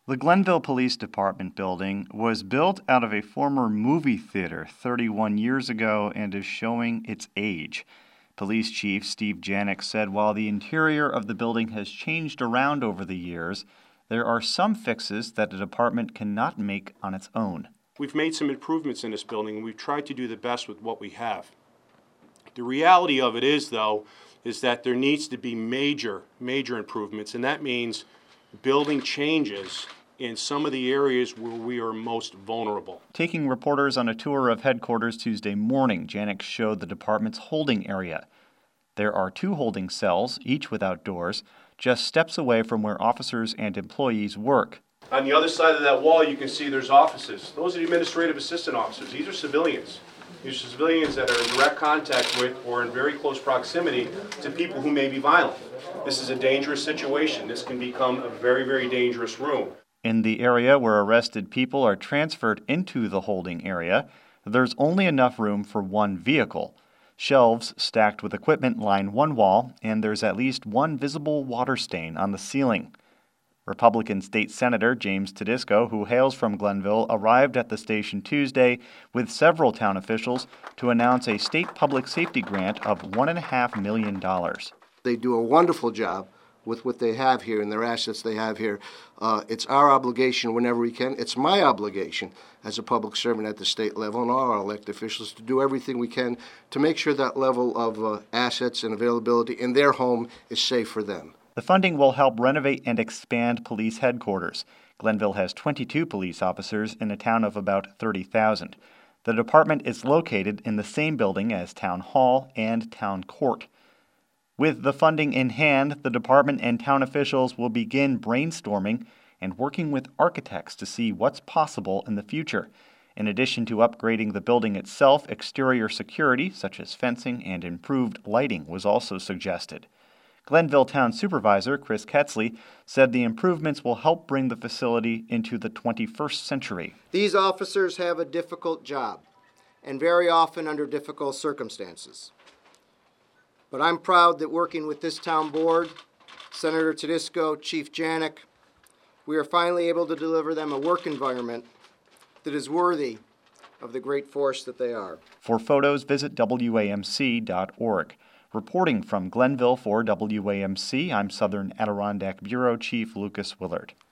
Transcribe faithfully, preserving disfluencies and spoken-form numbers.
The Glenville Police Department building was built out of a former movie theater thirty-one years ago and is showing its age. Police Chief Steve Janik said while the interior of the building has changed around over the years, there are some fixes that the department cannot make on its own. We've made some improvements in this building, and we've tried to do the best with what we have. The reality of it is, though, is that there needs to be major, major improvements, and that means building changes in some of the areas where we are most vulnerable. Taking reporters on a tour of headquarters Tuesday morning, Janik showed the department's holding area. There are two holding cells, each without doors, just steps away from where officers and employees work. On the other side of that wall, you can see there's offices. Those are the administrative assistant officers. These are civilians. These are civilians that are in direct contact with or in very close proximity to people who may be violent. This is a dangerous situation. This can become a very, very dangerous room. In the area where arrested people are transferred into the holding area, there's only enough room for one vehicle. Shelves stacked with equipment line one wall, and there's at least one visible water stain on the ceiling. Republican State Senator James Tedisco, who hails from Glenville, arrived at the station Tuesday with several town officials to announce a state public safety grant of one point five million dollars. They do a wonderful job with what they have here and their assets they have here. Uh, it's our obligation whenever we can. It's my obligation as a public servant at the state level and all our elected officials to do everything we can to make sure that level of uh, assets and availability in their home is safe for them. The funding will help renovate and expand police headquarters. Glenville has twenty-two police officers in a town of about thirty thousand. The department is located in the same building as Town Hall and Town Court. With the funding in hand, the department and town officials will begin brainstorming and working with architects to see what's possible in the future. In addition to upgrading the building itself, exterior security, such as fencing and improved lighting, was also suggested. Glenville Town Supervisor Chris Ketzley said the improvements will help bring the facility into the twenty-first century. These officers have a difficult job, and very often under difficult circumstances. But I'm proud that working with this town board, Senator Tedisco, Chief Janik, we are finally able to deliver them a work environment that is worthy of the great force that they are. For photos, visit W A M C dot org. Reporting from Glenville for W A M C, I'm Southern Adirondack Bureau Chief Lucas Willard.